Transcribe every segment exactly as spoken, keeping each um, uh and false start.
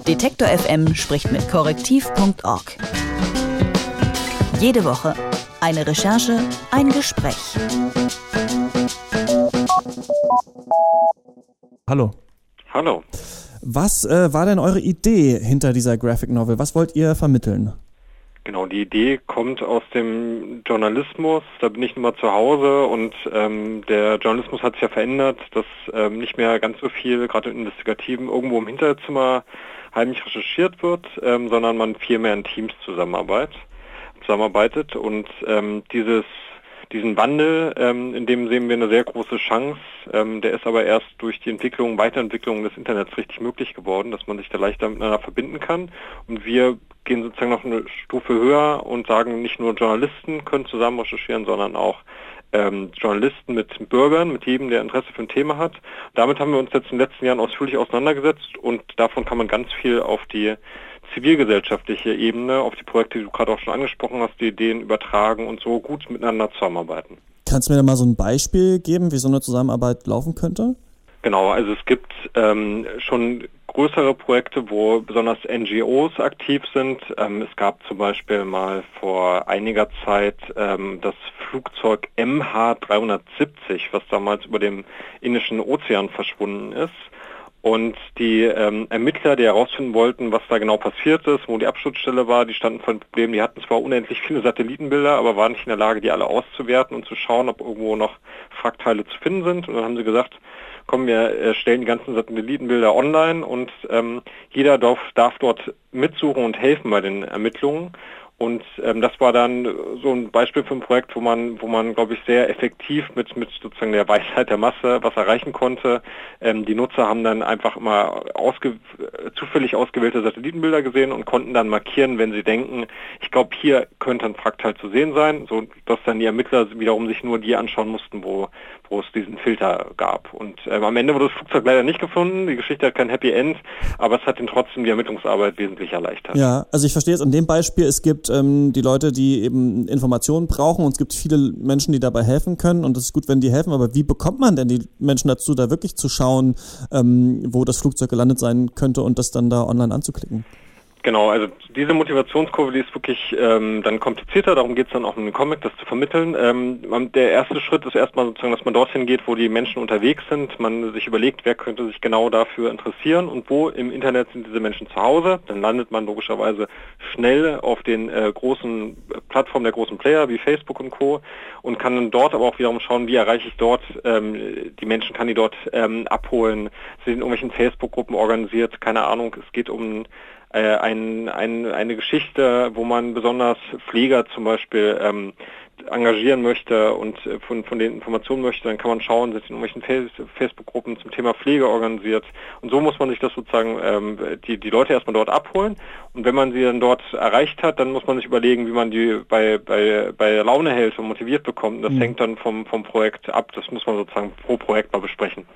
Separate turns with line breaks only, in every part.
Detektor F M spricht mit korrektiv punkt org. Jede Woche eine Recherche, ein Gespräch.
Hallo.
Hallo.
Was äh, war denn eure Idee hinter dieser Graphic Novel? Was wollt ihr vermitteln?
Genau, die Idee kommt aus dem Journalismus. Da bin ich nun mal zu Hause und ähm, der Journalismus hat sich ja verändert, dass ähm, nicht mehr ganz so viel, gerade im Investigativen, irgendwo im Hinterzimmer heimlich recherchiert wird, ähm, sondern man viel mehr in Teams zusammenarbeitet. zusammenarbeitet und ähm, dieses diesen Wandel, ähm, in dem sehen wir eine sehr große Chance. Ähm, der ist aber erst durch die Entwicklung, Weiterentwicklung des Internets richtig möglich geworden, dass man sich da leichter miteinander verbinden kann. Und wir gehen sozusagen noch eine Stufe höher und sagen, nicht nur Journalisten können zusammen recherchieren, sondern auch ähm, Journalisten mit Bürgern, mit jedem, der Interesse für ein Thema hat. Damit haben wir uns jetzt in den letzten Jahren ausführlich auseinandergesetzt und davon kann man ganz viel auf die zivilgesellschaftliche Ebene, auf die Projekte, die du gerade auch schon angesprochen hast, die Ideen übertragen und so gut miteinander zusammenarbeiten.
Kannst du mir da mal so ein Beispiel geben, wie so eine Zusammenarbeit laufen könnte?
Genau, also es gibt ähm, schon größere Projekte, wo besonders N G Os aktiv sind. Ähm, es gab zum Beispiel mal vor einiger Zeit ähm, das Flugzeug M H dreihundertsiebzig, was damals über dem Indischen Ozean verschwunden ist. Und die ähm, Ermittler, die herausfinden wollten, was da genau passiert ist, wo die Absturzstelle war, die standen vor dem Problem, die hatten zwar unendlich viele Satellitenbilder, aber waren nicht in der Lage, die alle auszuwerten und zu schauen, ob irgendwo noch Wrackteile zu finden sind. Und dann haben sie gesagt, komm, wir äh, stellen die ganzen Satellitenbilder online und ähm, jeder darf, darf dort mitsuchen und helfen bei den Ermittlungen. Und ähm, das war dann so ein Beispiel für ein Projekt, wo man, wo man, glaube ich, sehr effektiv mit mit sozusagen der Weisheit der Masse was erreichen konnte. Ähm, die Nutzer haben dann einfach immer ausge zufällig ausgewählte Satellitenbilder gesehen und konnten dann markieren, wenn sie denken, ich glaube, hier könnte ein Frackteil zu sehen sein, so dass dann die Ermittler wiederum sich nur die anschauen mussten, wo wo es diesen Filter gab. Und ähm, am Ende wurde das Flugzeug leider nicht gefunden. Die Geschichte hat kein Happy End, aber es hat ihnen trotzdem die Ermittlungsarbeit wesentlich erleichtert.
Ja, also ich verstehe jetzt an dem Beispiel, es gibt ähm, die Leute, die eben Informationen brauchen und es gibt viele Menschen, die dabei helfen können und es ist gut, wenn die helfen, aber wie bekommt man denn die Menschen dazu, da wirklich zu schauen, ähm, wo das Flugzeug gelandet sein könnte und das dann da online anzuklicken?
Genau, also diese Motivationskurve, die ist wirklich ähm, dann komplizierter, darum geht es dann auch in dem Comic, das zu vermitteln. Ähm, der erste Schritt ist erstmal sozusagen, dass man dorthin geht, wo die Menschen unterwegs sind, man sich überlegt, wer könnte sich genau dafür interessieren und wo im Internet sind diese Menschen zu Hause. Dann landet man logischerweise schnell auf den äh, großen Plattformen der großen Player wie Facebook und Co. und kann dann dort aber auch wiederum schauen, wie erreiche ich dort ähm, die Menschen, kann die dort ähm, abholen, sind in irgendwelchen Facebook-Gruppen organisiert, keine Ahnung, es geht um Ein, ein, eine Geschichte, wo man besonders Pfleger zum Beispiel ähm, engagieren möchte und von, von den Informationen möchte, dann kann man schauen, sind in irgendwelchen Facebook-Gruppen zum Thema Pflege organisiert. Und so muss man sich das sozusagen, ähm, die, die Leute erstmal dort abholen. Und wenn man sie dann dort erreicht hat, dann muss man sich überlegen, wie man die bei, bei, bei Laune hält und motiviert bekommt. Und das mhm. hängt dann vom, vom Projekt ab. Das muss man sozusagen pro Projekt mal besprechen.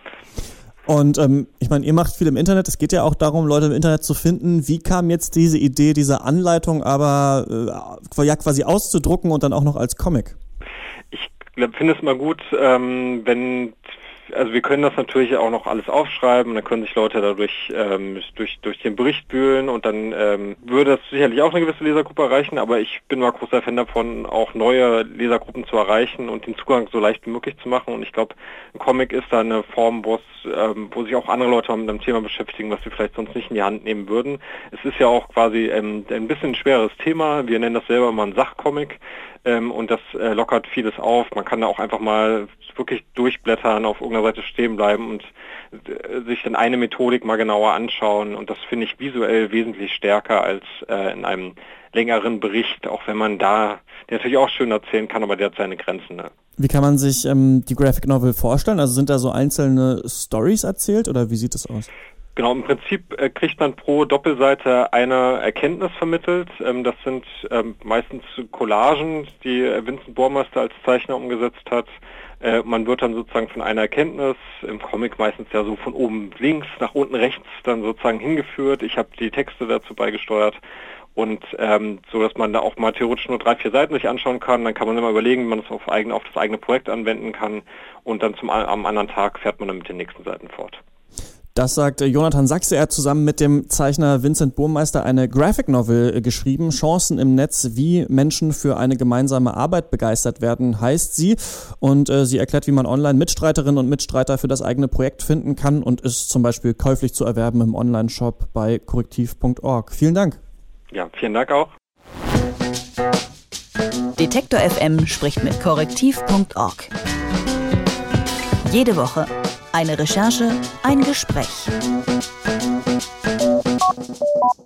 Und ähm, ich meine, ihr macht viel im Internet, es geht ja auch darum, Leute im Internet zu finden. Wie kam jetzt diese Idee, diese Anleitung aber äh, ja quasi auszudrucken und dann auch noch als Comic?
Ich finde es mal gut, ähm, wenn, also wir können das natürlich auch noch alles aufschreiben, dann können sich Leute dadurch ähm, durch, durch den Bericht wühlen und dann ähm, würde das sicherlich auch eine gewisse Lesergruppe erreichen, aber ich bin mal großer Fan davon, auch neue Lesergruppen zu erreichen und den Zugang so leicht wie möglich zu machen und ich glaube, ein Comic ist da eine Form, wo es, ähm, wo sich auch andere Leute mit einem Thema beschäftigen, was sie vielleicht sonst nicht in die Hand nehmen würden. Es ist ja auch quasi ähm, ein bisschen ein schweres Thema, wir nennen das selber mal ein Sachcomic ähm, und das äh, lockert vieles auf, man kann da auch einfach mal wirklich durchblättern, auf irgendeiner Seite stehen bleiben und äh, sich dann eine Methodik mal genauer anschauen und das finde ich visuell wesentlich stärker als äh, in einem längeren Bericht, auch wenn man da, der natürlich auch schön erzählen kann, aber der hat seine Grenzen. Ne?
Wie kann man sich ähm, die Graphic Novel vorstellen? Also sind da so einzelne Stories erzählt oder wie sieht das aus?
Genau, im Prinzip äh, kriegt man pro Doppelseite eine Erkenntnis vermittelt. Ähm, das sind ähm, meistens Collagen, die Vincent Burmeister als Zeichner umgesetzt hat. Äh, man wird dann sozusagen von einer Erkenntnis, im Comic meistens ja so von oben links nach unten rechts dann sozusagen hingeführt. Ich habe die Texte dazu beigesteuert. Und ähm, so, dass man da auch mal theoretisch nur drei, vier Seiten sich anschauen kann. Dann kann man immer überlegen, wie man das auf, eigen, auf das eigene Projekt anwenden kann. Und dann zum, am anderen Tag fährt man dann mit den nächsten Seiten fort.
Das sagt Jonathan Sachse. Er hat zusammen mit dem Zeichner Vincent Burmeister eine Graphic Novel geschrieben. Chancen im Netz, wie Menschen für eine gemeinsame Arbeit begeistert werden, heißt sie. Und äh, sie erklärt, wie man online Mitstreiterinnen und Mitstreiter für das eigene Projekt finden kann und ist zum Beispiel käuflich zu erwerben im Online-Shop bei korrektiv punkt org. Vielen Dank.
Ja, vielen Dank auch.
Detektor F M spricht mit korrektiv punkt org. Jede Woche eine Recherche, ein Gespräch.